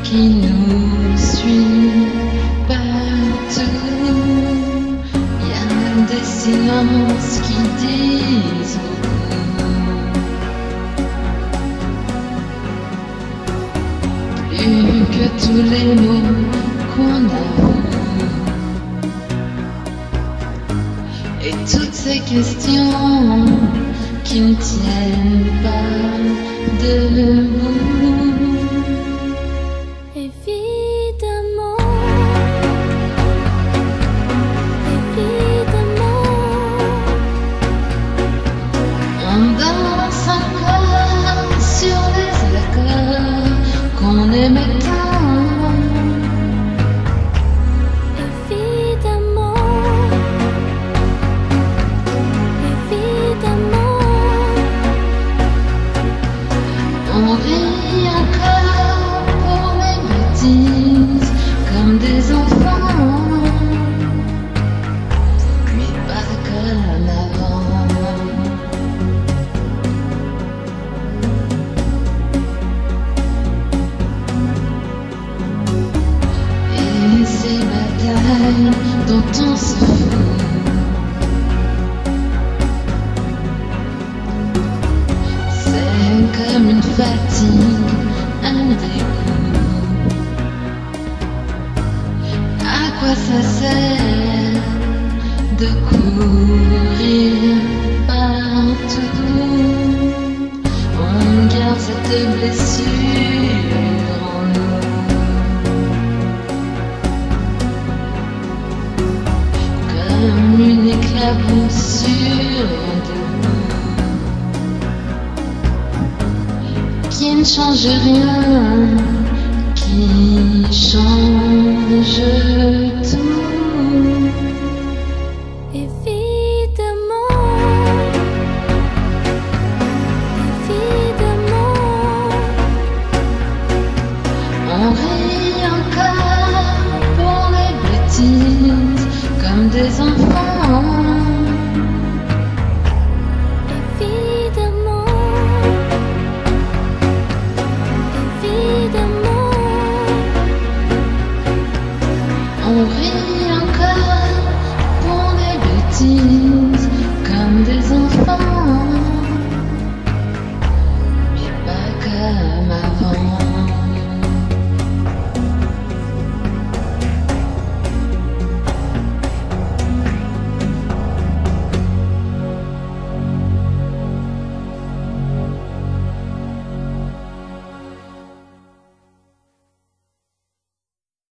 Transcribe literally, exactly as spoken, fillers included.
qui nous suit partout. Il y a des silences qui disent beaucoup, plus que tous les mots qu'on avoue. Et toutes ces questions qui ne tiennent pas debout. Évidemment, évidemment, on danse encore sur les accords qu'on aimait tant. On rit encore pour les bêtises comme des enfants, mais pas comme avant. Et ces batailles dont on se fout, comme une fatigue, un dégoût. À quoi ça sert de courir partout? On garde cette blessure en nous, comme une éclaboussure qui ne change rien, qui change tout. évidemment, évidemment, On rit encore pour les bêtises comme des enfants. évidemment, évidemment, On rit encore pour les bêtises.